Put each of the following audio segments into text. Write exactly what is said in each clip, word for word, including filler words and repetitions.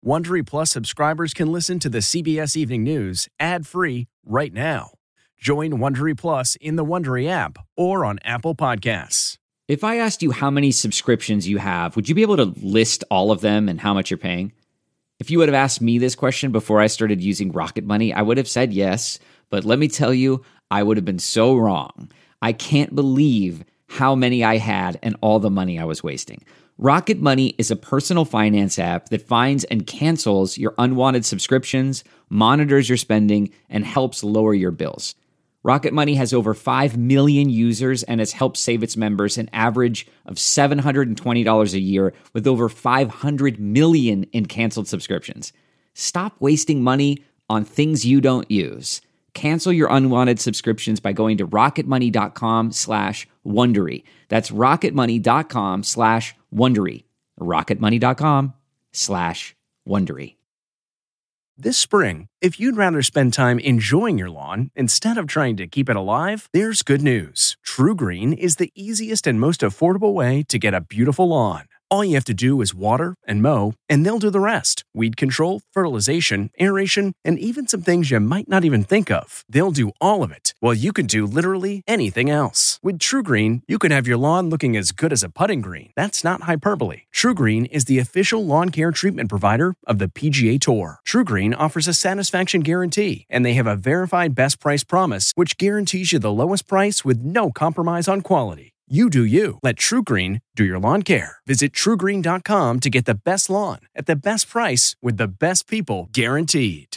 Wondery Plus subscribers can listen to the C B S Evening News ad-free right now. Join Wondery Plus in the Wondery app or on Apple Podcasts. If I asked you how many subscriptions you have, would you be able to list all of them and how much you're paying? If you would have asked me this question before I started using Rocket Money, I would have said yes, but let me tell you, I would have been so wrong. I can't believe how many I had and all the money I was wasting. Rocket Money is a personal finance app that finds and cancels your unwanted subscriptions, monitors your spending, and helps lower your bills. Rocket Money has over five million users and has helped save its members an average of seven hundred twenty dollars a year with over five hundred million in canceled subscriptions. Stop wasting money on things you don't use. Cancel your unwanted subscriptions by going to rocketmoney.com slash Wondery. That's rocketmoney.com slash Wondery. rocketmoney.com slash Wondery. This spring, if you'd rather spend time enjoying your lawn instead of trying to keep it alive, there's good news. True Green is the easiest and most affordable way to get a beautiful lawn. All you have to do is water and mow, and they'll do the rest. Weed control, fertilization, aeration, and even some things you might not even think of. They'll do all of it, while you can do literally anything else. With True Green, you can have your lawn looking as good as a putting green. That's not hyperbole. True Green is the official lawn care treatment provider of the P G A Tour. True Green offers a satisfaction guarantee, and they have a verified best price promise, which guarantees you the lowest price with no compromise on quality. You do you. Let True Green do your lawn care. Visit true green dot com to get the best lawn at the best price with the best people guaranteed.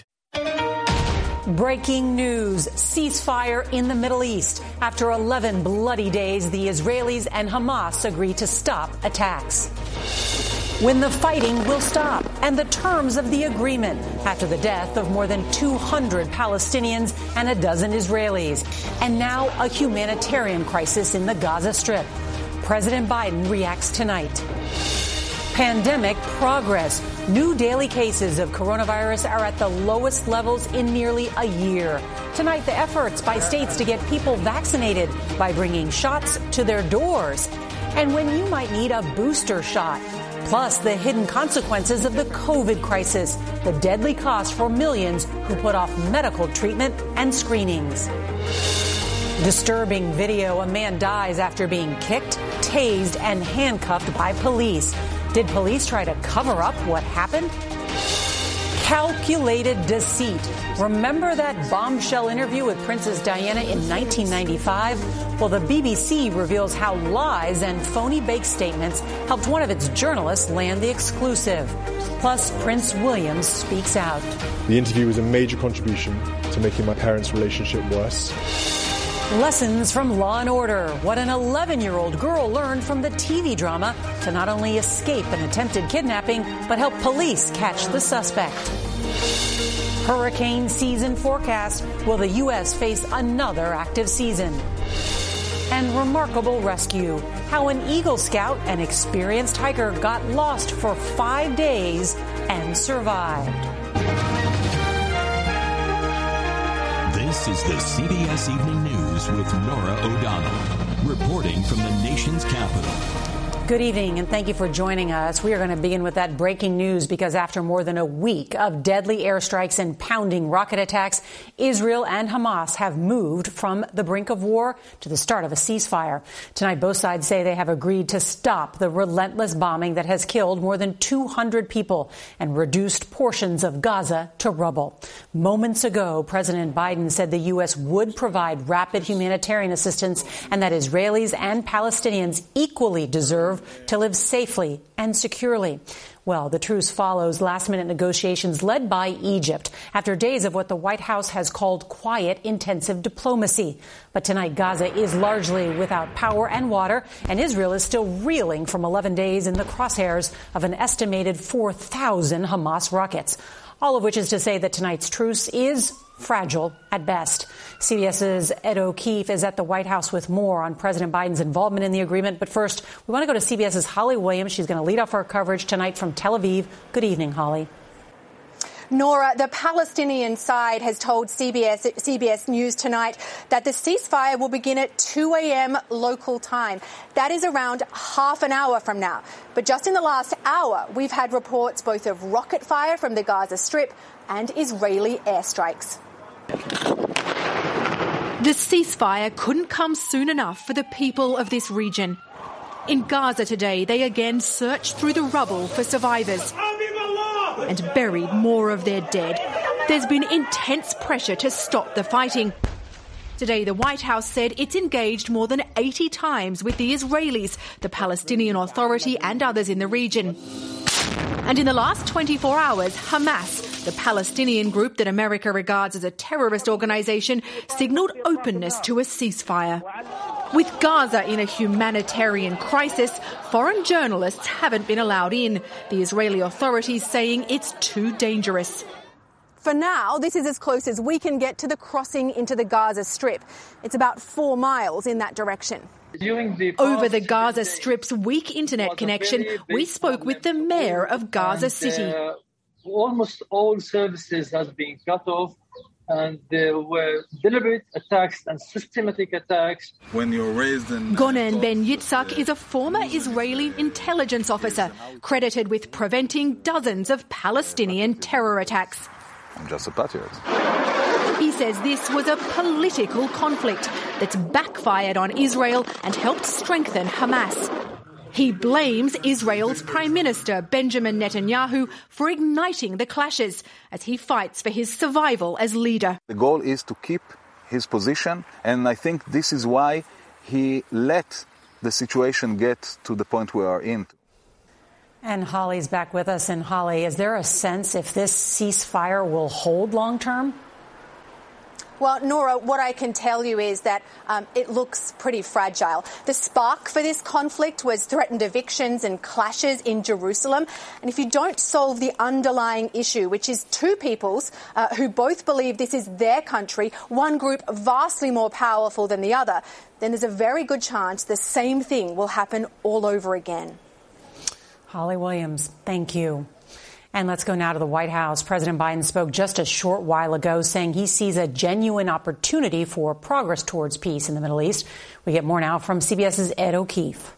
Breaking news. Ceasefire in the Middle East. After eleven bloody days, the Israelis and Hamas agree to stop attacks. When the fighting will stop and the terms of the agreement after the death of more than two hundred Palestinians and a dozen Israelis. And now a humanitarian crisis in the Gaza Strip. President Biden reacts tonight. Pandemic progress. New daily cases of coronavirus are at the lowest levels in nearly a year. Tonight, the efforts by states to get people vaccinated by bringing shots to their doors. And when you might need a booster shot. Plus, the hidden consequences of the COVID crisis, the deadly cost for millions who put off medical treatment and screenings. Disturbing video. A man dies after being kicked, tased, and handcuffed by police. Did police try to cover up what happened? Calculated deceit. Remember that bombshell interview with Princess Diana in nineteen ninety-five? Well, the B B C reveals how lies and phony baked statements helped one of its journalists land the exclusive. Plus, Prince William speaks out. The interview was a major contribution to making my parents' relationship worse. Lessons from Law and Order. What an eleven-year-old girl learned from the T V drama to not only escape an attempted kidnapping, but help police catch the suspect. Hurricane season forecast. Will the U S face another active season? And remarkable rescue. How an Eagle Scout, an experienced hiker, got lost for five days and survived. This is the C B S Evening News with Norah O'Donnell, reporting from the nation's capital. Good evening, and thank you for joining us. We are going to begin with that breaking news because after more than a week of deadly airstrikes and pounding rocket attacks, Israel and Hamas have moved from the brink of war to the start of a ceasefire. Tonight, both sides say they have agreed to stop the relentless bombing that has killed more than two hundred people and reduced portions of Gaza to rubble. Moments ago, President Biden said the U S would provide rapid humanitarian assistance and that Israelis and Palestinians equally deserve to live safely and securely. Well, the truce follows last-minute negotiations led by Egypt after days of what the White House has called quiet, intensive diplomacy. But tonight, Gaza is largely without power and water, and Israel is still reeling from eleven days in the crosshairs of an estimated four thousand Hamas rockets. All of which is to say that tonight's truce is fragile at best. CBS's Ed O'Keefe is at the White House with more on President Biden's involvement in the agreement. But first, we want to go to CBS's Holly Williams. She's going to lead off our coverage tonight from Tel Aviv. Good evening, Holly. Nora, the Palestinian side has told C B S, C B S News tonight that the ceasefire will begin at two a.m. local time. That is around half an hour from now. But just in the last hour, we've had reports both of rocket fire from the Gaza Strip and Israeli airstrikes. The ceasefire couldn't come soon enough for the people of this region. In Gaza today, they again searched through the rubble for survivors and buried more of their dead. There's been intense pressure to stop the fighting. Today, the White House said it's engaged more than eighty times with the Israelis, the Palestinian Authority and others in the region. And in the last twenty-four hours, Hamas, the Palestinian group that America regards as a terrorist organisation, signalled openness to a ceasefire. With Gaza in a humanitarian crisis, foreign journalists haven't been allowed in, the Israeli authorities saying it's too dangerous. For now, this is as close as we can get to the crossing into the Gaza Strip. It's about four miles in that direction. Over the Gaza Strip's weak internet connection, we spoke with the mayor of Gaza City. Uh, almost all services has been cut off, and there were deliberate attacks and systematic attacks. When you're raised in... Gonen Ben Yitzhak is a former Israeli intelligence officer, credited with preventing dozens of Palestinian terror attacks. I'm just a patriot. He says this was a political conflict that's backfired on Israel and helped strengthen Hamas. He blames Israel's Prime Minister Benjamin Netanyahu for igniting the clashes as he fights for his survival as leader. The goal is to keep his position, and I think this is why he let the situation get to the point we are in. And Holly's back with us. And Holly, is there a sense if this ceasefire will hold long term? Well, Nora, what I can tell you is that um, it looks pretty fragile. The spark for this conflict was threatened evictions and clashes in Jerusalem. And if you don't solve the underlying issue, which is two peoples uh, who both believe this is their country, one group vastly more powerful than the other, then there's a very good chance the same thing will happen all over again. Holly Williams, thank you. And let's go now to the White House. President Biden spoke just a short while ago saying he sees a genuine opportunity for progress towards peace in the Middle East. We get more now from CBS's Ed O'Keefe.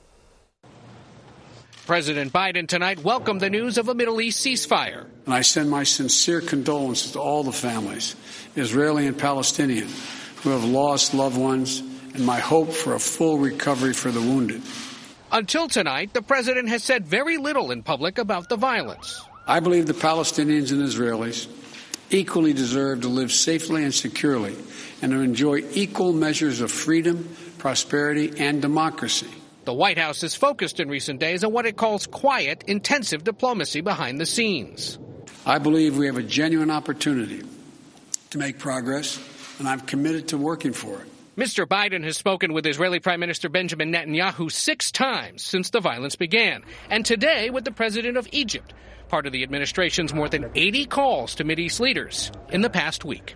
President Biden tonight welcomed the news of a Middle East ceasefire. And I send my sincere condolences to all the families, Israeli and Palestinian, who have lost loved ones, and my hope for a full recovery for the wounded. Until tonight, the president has said very little in public about the violence. I believe the Palestinians and Israelis equally deserve to live safely and securely and to enjoy equal measures of freedom, prosperity, and democracy. The White House is focused in recent days on what it calls quiet, intensive diplomacy behind the scenes. I believe we have a genuine opportunity to make progress, and I'm committed to working for it. Mister Biden has spoken with Israeli Prime Minister Benjamin Netanyahu six times since the violence began, and today with the president of Egypt, part of the administration's more than eighty calls to Mideast leaders in the past week.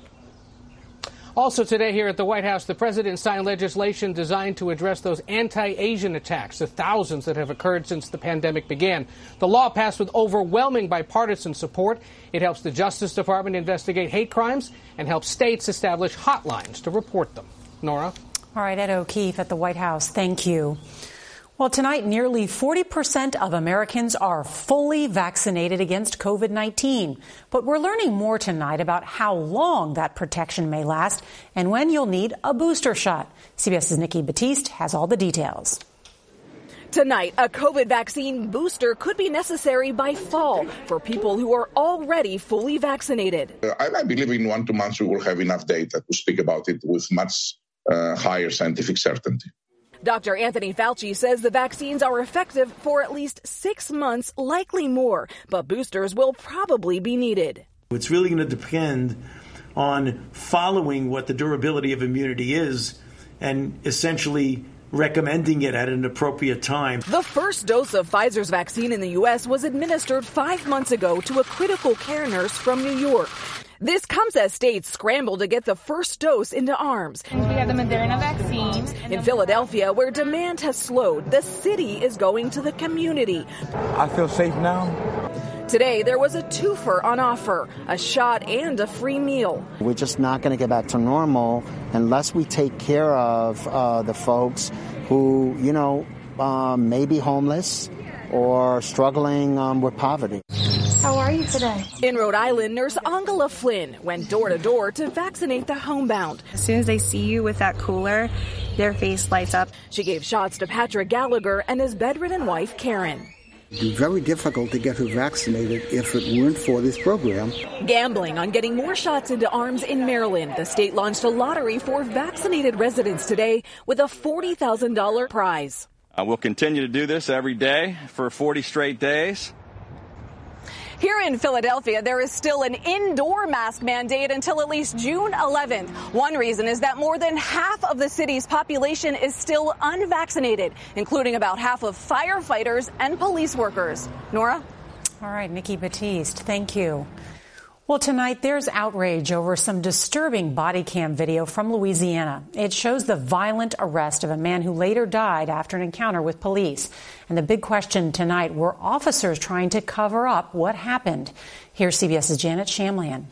Also today here at the White House, the president signed legislation designed to address those anti-Asian attacks, the thousands that have occurred since the pandemic began. The law passed with overwhelming bipartisan support. It helps the Justice Department investigate hate crimes and helps states establish hotlines to report them. Nora? All right, Ed O'Keefe at the White House. Thank you. Well, tonight, nearly forty percent of Americans are fully vaccinated against COVID nineteen. But we're learning more tonight about how long that protection may last and when you'll need a booster shot. CBS's Nikki Battiste has all the details. Tonight, a COVID vaccine booster could be necessary by fall for people who are already fully vaccinated. I, I believe in one, two months we will have enough data to speak about it with much uh, higher scientific certainty. Doctor Anthony Fauci says the vaccines are effective for at least six months, likely more, but boosters will probably be needed. It's really going to depend on following what the durability of immunity is and essentially recommending it at an appropriate time. The first dose of Pfizer's vaccine in the U S was administered five months ago to a critical care nurse from New York. This comes as states scramble to get the first dose into arms. We have the Moderna vaccine. In Philadelphia, where demand has slowed, the city is going to the community. I feel safe now. Today, there was a twofer on offer, a shot and a free meal. We're just not going to get back to normal unless we take care of uh, the folks who, you know, um, may be homeless or struggling um, with poverty. How are you today? In Rhode Island, nurse Angela Flynn went door to door to vaccinate the homebound. As soon as they see you with that cooler, their face lights up. She gave shots to Patrick Gallagher and his bedridden wife, Karen. It would be very difficult to get her vaccinated if it weren't for this program. Gambling on getting more shots into arms in Maryland. The state launched a lottery for vaccinated residents today with a forty thousand dollars prize. Uh, we'll continue to do this every day for forty straight days. Here in Philadelphia, there is still an indoor mask mandate until at least June eleventh. One reason is that more than half of the city's population is still unvaccinated, including about half of firefighters and police workers. Nora? All right, Nikki Battiste, thank you. Well, tonight there's outrage over some disturbing body cam video from Louisiana. It shows the violent arrest of a man who later died after an encounter with police. And the big question tonight, were officers trying to cover up what happened? Here's CBS's Janet Shamlian.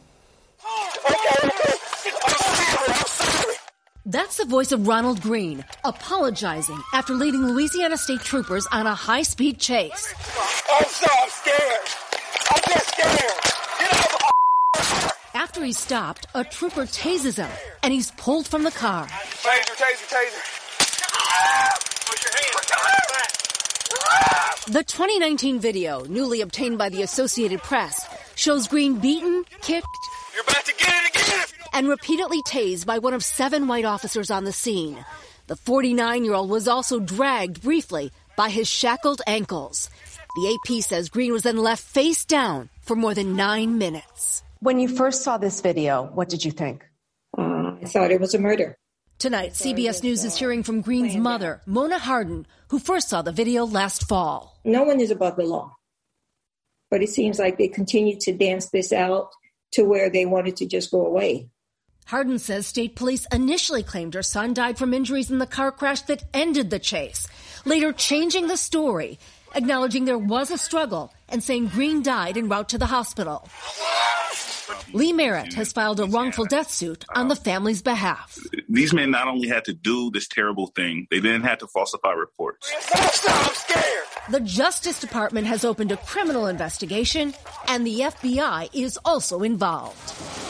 That's the voice of Ronald Green, apologizing after leading Louisiana state troopers on a high-speed chase. I'm so I'm scared. I'm just scared. Get out of the After he's stopped, a trooper tases him, and he's pulled from the car. Taser, taser, taser. Put your hands. The twenty nineteen video, newly obtained by the Associated Press, shows Green beaten, kicked, You're about to get it again. and repeatedly tased by one of seven white officers on the scene. The forty-nine-year-old was also dragged briefly by his shackled ankles. The A P says Green was then left face down for more than nine minutes. When you first saw this video, what did you think? Uh, I thought it was a murder. Tonight, C B S News is hearing from Green's mother, Mona Hardin, who first saw the video last fall. No one is above the law. But it seems like they continue to dance this out to where they wanted to just go away. Hardin says state police initially claimed her son died from injuries in the car crash that ended the chase, later changing the story, acknowledging there was a struggle and saying Green died en route to the hospital. Lee Merritt has filed a wrongful death suit on the family's behalf. These men not only had to do this terrible thing, they then had to falsify reports. I'm scared. The Justice Department has opened a criminal investigation, and the F B I is also involved.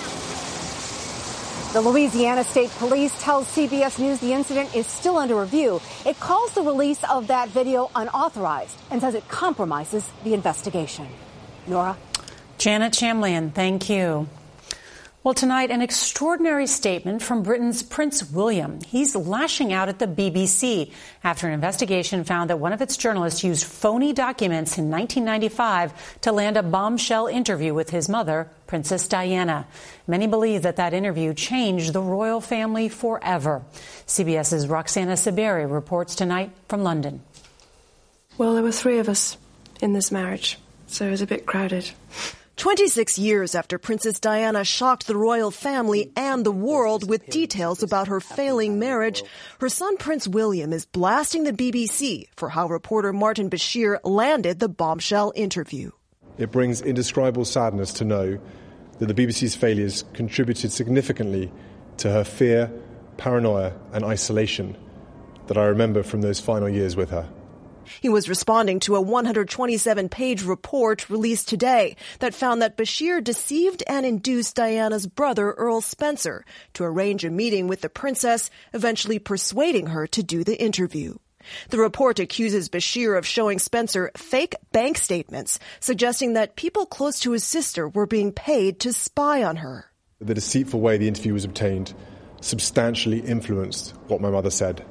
The Louisiana State Police tells C B S News the incident is still under review. It calls the release of that video unauthorized and says it compromises the investigation. Nora? Janet Shamlian, thank you. Well, tonight, an extraordinary statement from Britain's Prince William. He's lashing out at the B B C after an investigation found that one of its journalists used phony documents in nineteen ninety-five to land a bombshell interview with his mother, Princess Diana. Many believe that that interview changed the royal family forever. CBS's Roxana Saberi reports tonight from London. Well, there were three of us in this marriage, so it was a bit crowded. twenty-six years after Princess Diana shocked the royal family and the world with details about her failing marriage, her son Prince William is blasting the B B C for how reporter Martin Bashir landed the bombshell interview. It brings indescribable sadness to know that the B B C's failures contributed significantly to her fear, paranoia, and isolation that I remember from those final years with her. He was responding to a one hundred twenty-seven page report released today that found that Bashir deceived and induced Diana's brother, Earl Spencer, to arrange a meeting with the princess, eventually persuading her to do the interview. The report accuses Bashir of showing Spencer fake bank statements, suggesting that people close to his sister were being paid to spy on her. The deceitful way the interview was obtained substantially influenced what my mother said.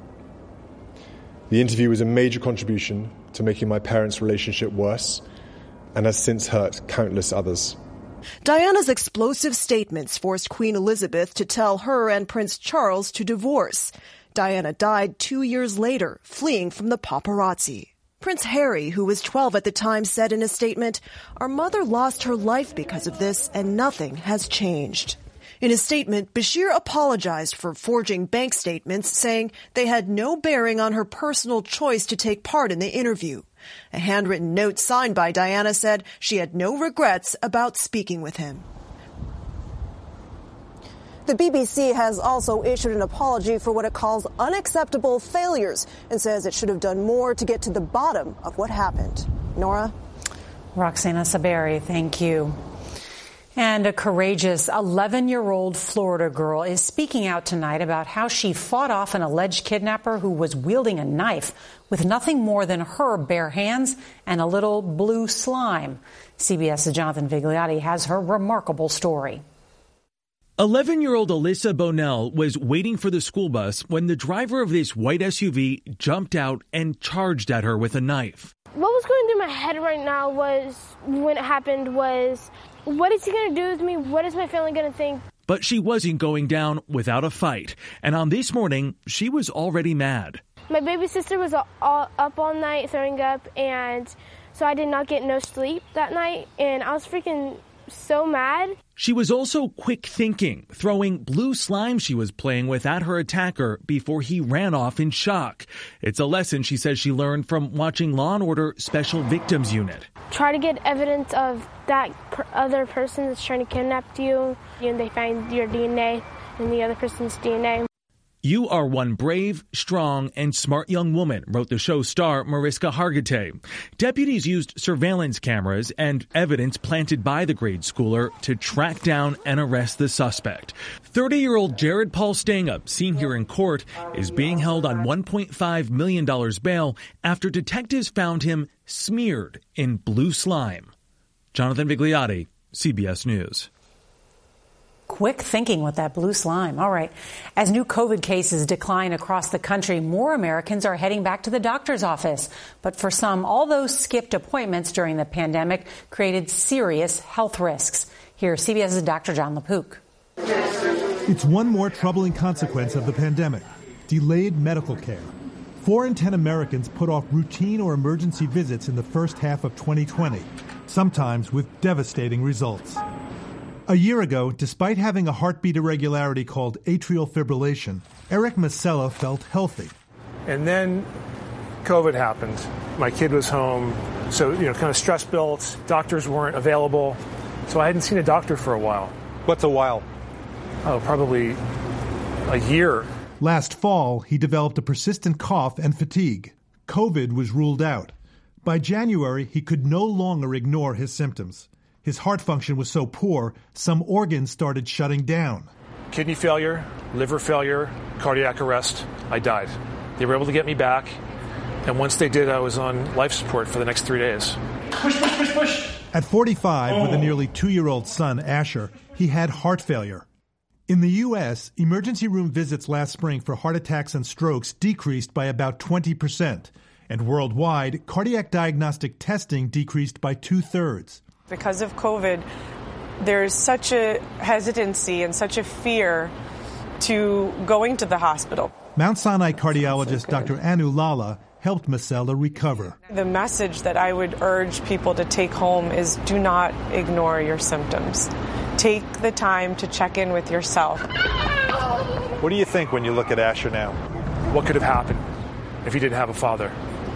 The interview was a major contribution to making my parents' relationship worse and has since hurt countless others. Diana's explosive statements forced Queen Elizabeth to tell her and Prince Charles to divorce. Diana died two years later, fleeing from the paparazzi. Prince Harry, who was twelve at the time, said in a statement, "Our mother lost her life because of this, and nothing has changed." In a statement, Bashir apologized for forging bank statements, saying they had no bearing on her personal choice to take part in the interview. A handwritten note signed by Diana said she had no regrets about speaking with him. The B B C has also issued an apology for what it calls unacceptable failures and says it should have done more to get to the bottom of what happened. Nora? Roxana Saberi, thank you. And a courageous eleven-year-old Florida girl is speaking out tonight about how she fought off an alleged kidnapper who was wielding a knife with nothing more than her bare hands and a little blue slime. CBS's Jonathan Vigliotti has her remarkable story. eleven-year-old Alyssa Bonnell was waiting for the school bus when the driver of this white S U V jumped out and charged at her with a knife. What was going through my head right now was, when it happened, was, what is he going to do with me? What is my family going to think? But she wasn't going down without a fight. And on this morning, she was already mad. My baby sister was all up all night throwing up, and so I did not get no sleep that night, and I was freaking so mad. She was also quick thinking, throwing blue slime she was playing with at her attacker before he ran off in shock. It's a lesson she says she learned from watching Law and Order Special Victims Unit. Try to get evidence of that per- other person that's trying to kidnap you, and they find your D N A and the other person's D N A. You are one brave, strong, and smart young woman, wrote the show star Mariska Hargitay. Deputies used surveillance cameras and evidence planted by the grade schooler to track down and arrest the suspect. thirty-year-old Jared Paul Stanga, seen here in court, is being held on one point five million dollars bail after detectives found him smeared in blue slime. Jonathan Vigliotti, C B S News. Quick thinking with that blue slime. All right. As new COVID cases decline across the country, more Americans are heading back to the doctor's office. But for some, all those skipped appointments during the pandemic created serious health risks. Here's CBS's Doctor John LaPook. It's one more troubling consequence of the pandemic: delayed medical care. Four in ten Americans put off routine or emergency visits in the first half of twenty twenty, sometimes with devastating results. A year ago, despite having a heartbeat irregularity called atrial fibrillation, Eric Masella felt healthy. And then COVID happened. My kid was home, so, you know, kind of stress built. Doctors weren't available, so I hadn't seen a doctor for a while. What's a while? Oh, probably a year. Last fall, he developed a persistent cough and fatigue. COVID was ruled out. By January, he could no longer ignore his symptoms. His heart function was so poor, some organs started shutting down. Kidney failure, liver failure, cardiac arrest. I died. They were able to get me back, and once they did, I was on life support for the next three days. Push, push, push, push. At forty-five, oh. with a nearly two-year-old son, Asher, he had heart failure. In the U S, emergency room visits last spring for heart attacks and strokes decreased by about twenty percent. And worldwide, cardiac diagnostic testing decreased by two-thirds. Because of COVID, there's such a hesitancy and such a fear to going to the hospital. Mount Sinai cardiologist so Doctor Anu Lala helped Masella recover. The message that I would urge people to take home is do not ignore your symptoms. Take the time to check in with yourself. What do you think when you look at Asher now? What could have happened if he didn't have a father?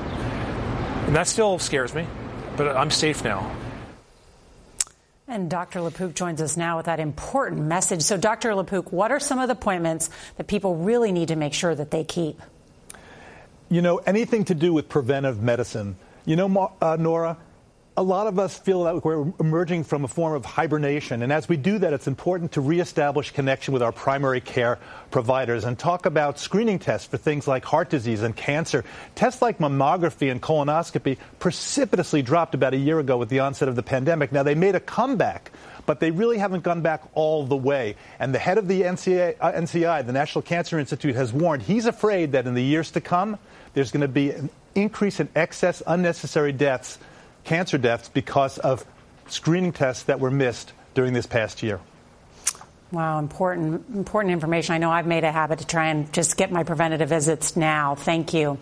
And that still scares me, but I'm safe now. And Doctor LaPook joins us now with that important message. So, Doctor LaPook, what are some of the appointments that people really need to make sure that they keep? You know, anything to do with preventive medicine. You know, uh, Nora, a lot of us feel that we're emerging from a form of hibernation. And as we do that, it's important to reestablish connection with our primary care providers and talk about screening tests for things like heart disease and cancer. Tests like mammography and colonoscopy precipitously dropped about a year ago with the onset of the pandemic. Now, they made a comeback, but they really haven't gone back all the way. And the head of the N C I, the National Cancer Institute, has warned he's afraid that in the years to come, there's going to be an increase in excess unnecessary deaths, cancer deaths, because of screening tests that were missed during this past year. Wow, important, important information. I know I've made a habit to try and just get my preventative visits now. Thank you.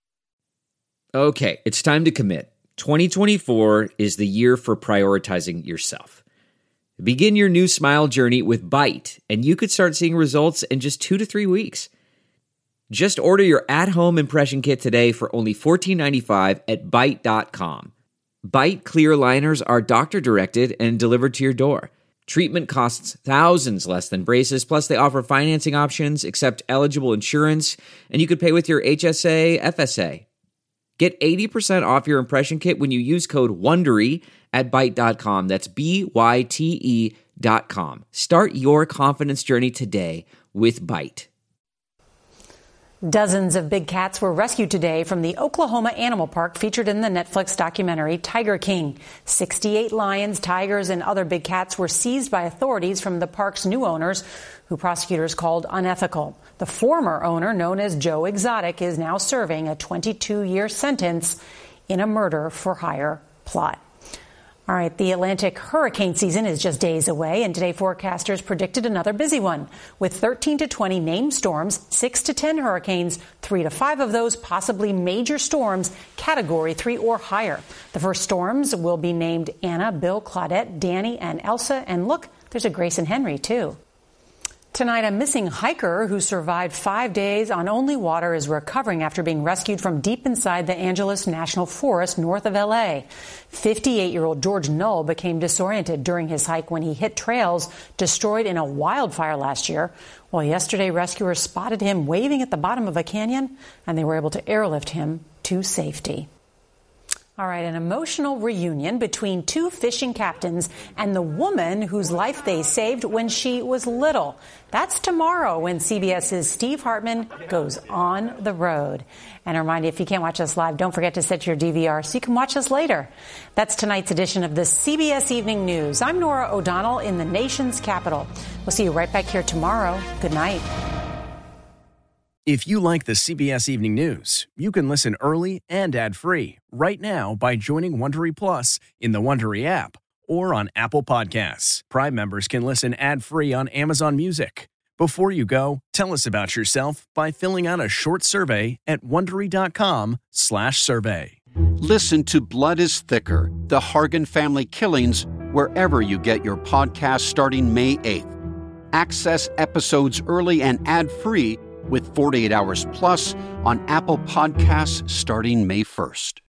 Okay, it's time to commit. twenty twenty-four is the year for prioritizing yourself. Begin your new smile journey with Byte, and you could start seeing results in just two to three weeks. Just order your at-home impression kit today for only fourteen ninety-five at Byte dot com. Byte clear liners are doctor-directed and delivered to your door. Treatment costs thousands less than braces, plus they offer financing options, accept eligible insurance, and you could pay with your H S A, F S A. Get eighty percent off your impression kit when you use code WONDERY at Byte dot com. That's B Y T E dot com. Start your confidence journey today with Byte. Dozens of big cats were rescued today from the Oklahoma Animal Park featured in the Netflix documentary Tiger King. sixty-eight lions, tigers, and other big cats were seized by authorities from the park's new owners, who prosecutors called unethical. The former owner, known as Joe Exotic, is now serving a twenty-two year sentence in a murder-for-hire plot. All right, the Atlantic hurricane season is just days away, and today forecasters predicted another busy one with thirteen to twenty named storms, six to ten hurricanes, three to five of those possibly major storms, category three or higher. The first storms will be named Anna, Bill, Claudette, Danny, and Elsa. And look, there's a Grace and Henry, too. Tonight, a missing hiker who survived five days on only water is recovering after being rescued from deep inside the Angeles National Forest north of L A. fifty-eight-year-old George Null became disoriented during his hike when he hit trails destroyed in a wildfire last year. Well, yesterday, rescuers spotted him waving at the bottom of a canyon, and they were able to airlift him to safety. All right, an emotional reunion between two fishing captains and the woman whose life they saved when she was little. That's tomorrow when CBS's Steve Hartman goes on the road. And a reminder, if you can't watch us live, don't forget to set your D V R so you can watch us later. That's tonight's edition of the C B S Evening News. I'm Norah O'Donnell in the nation's capital. We'll see you right back here tomorrow. Good night. If you like the C B S Evening News, you can listen early and ad-free right now by joining Wondery Plus in the Wondery app or on Apple Podcasts. Prime members can listen ad-free on Amazon Music. Before you go, tell us about yourself by filling out a short survey at Wondery.com slash survey. Listen to Blood is Thicker, The Hargan Family Killings, wherever you get your podcast starting May eighth. Access episodes early and ad-free with forty-eight hours Plus on Apple Podcasts starting May first.